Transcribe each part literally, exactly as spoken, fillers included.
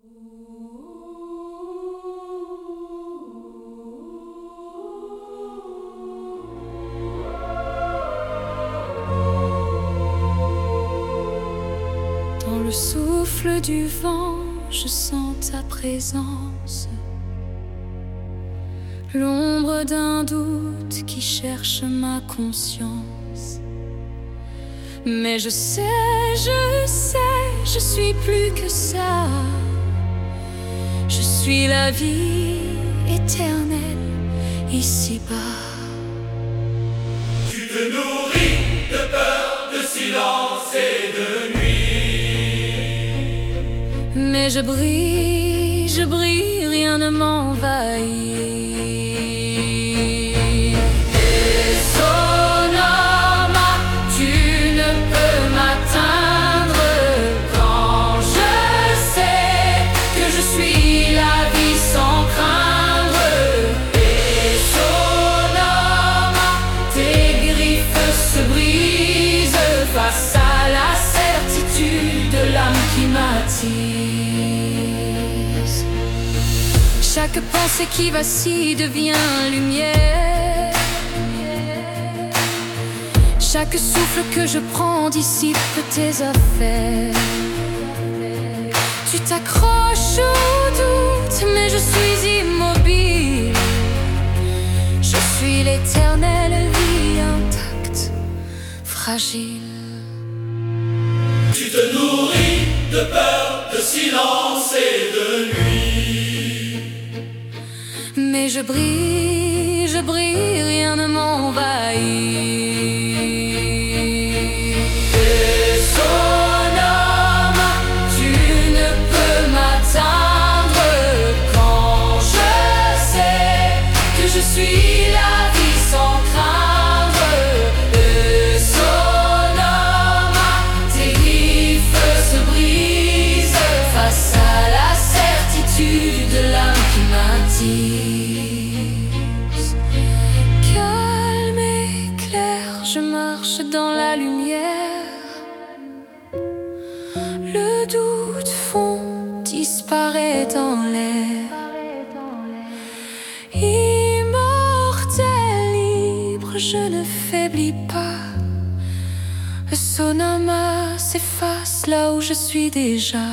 Dans le souffle du vent, je sens ta présence, l'ombre d'un doute qui cherche ma conscience. Mais je sais, je sais, je suis plus que ça. Je suis la vie éternelle ici-bas. Tu te nourris de peur, de silence et de nuit. Mais je brille, je brille, rien ne m'envahit. Face à la certitude de l'âme qui m'attise, chaque pensée qui vacille devient lumière. Chaque souffle que je prends dissipe tes affaires. Tu t'accroches au doute, mais je suis immobile. Je suis l'éternelle vie intacte, fragile. Tu te nourris de peur, de silence et de nuit. Mais je brille, je brille, rien ne m'envahit. Et sonore, tu ne peux m'atteindre quand je sais que je suis la vie sans craindre. Et sonore, tes griffes se brisent face à la certitude de l'âme qui m'attise. Calme et clair, je marche dans la lumière. Le doute fond, disparaît dans l'air. Immortel, libre, je ne faiblis pas. Le sonoma s'efface là où je suis déjà.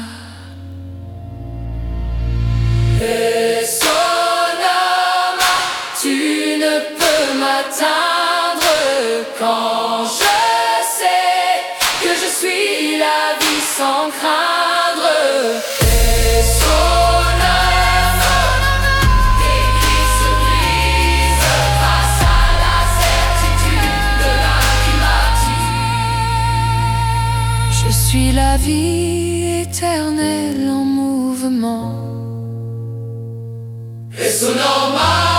Et sonore, tu ne peux m'atteindre quand je sais que je suis la vie sans craindre. Et sonore, tes griffes se brisent face à la certitude de l'âme qui m'attise. Je suis la vie éternelle en mouvement. Et sonore.